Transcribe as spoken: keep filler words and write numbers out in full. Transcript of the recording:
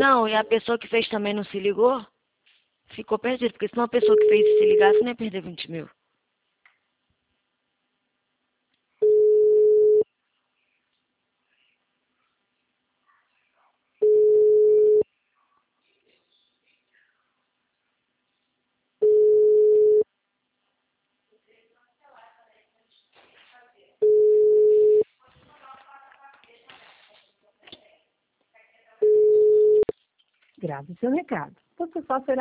Não, e a pessoa que fez também não se ligou? Ficou perdido, porque senão a pessoa que fez se ligasse nem ia perder vinte mil. Grave seu recado. Você só será